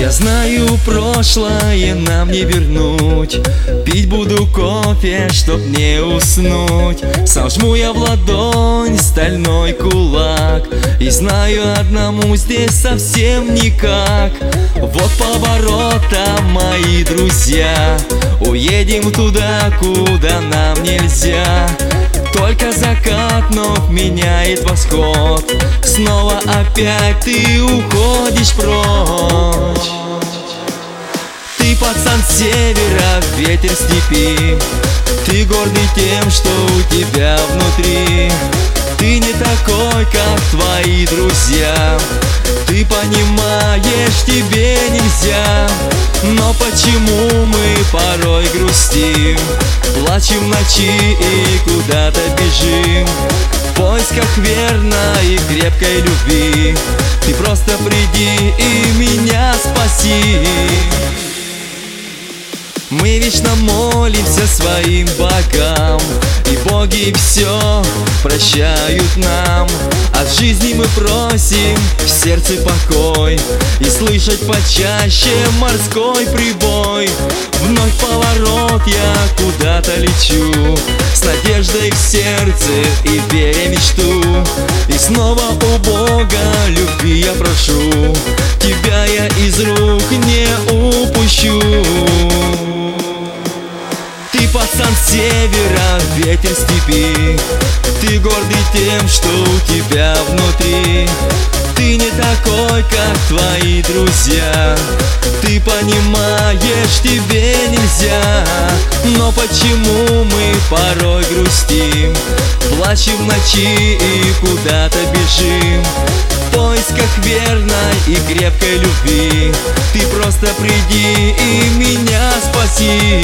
Я знаю, прошлое нам не вернуть. Пить буду кофе, чтоб не уснуть. Сожму я в ладонь стальной кулак и знаю, одному здесь совсем никак. Вот поворота, мои друзья, уедем туда, куда нам нельзя. Только закат вновь меняет восход. Снова опять ты уходишь прочь. Ты пацан с севера, ветер степи. Ты гордый тем, что у тебя внутри. Ты не такой, как твои друзья. Ты понимаешь, тебе нельзя. Но почему мы порой грустим, плачем в ночи и куда-то бежим в поисках верной и крепкой любви? Ты просто приди и меня спаси. Мы вечно молимся своим богам, и боги все прощают нам. От жизни мы просим в сердце покой и слышать почаще морской прибой. Вновь поворот, я куда-то лечу с надеждой в сердце и веря в мечту. И снова у Бога любви я прошу, тебя я из рук не упущу. Ты пацан с севера, ветер степи. Ты гордый тем, что у тебя внутри. Ты не такой, как твои друзья. Ты понимаешь, тебе нельзя. Но почему мы порой грустим, плачем в ночи и куда-то бежим в поисках верной и крепкой любви? Ты просто приди и меня спаси.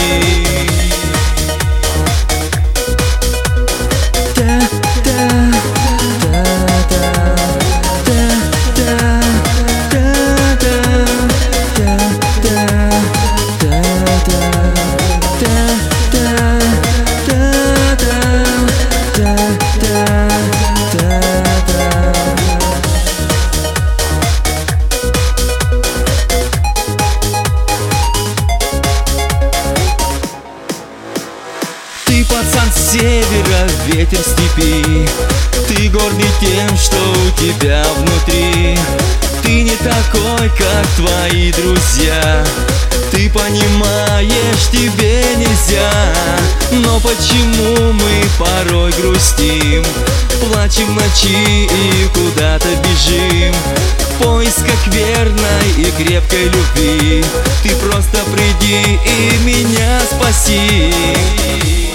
Ты пацан с севера, ветер степи. Ты гордый тем, что у тебя внутри. Ты не такой, как твои друзья. Ты понимаешь, тебе нельзя. Но почему мы порой грустим, плачем в ночи и куда-то бежим в поисках верной и крепкой любви? Ты просто приди и меня спаси.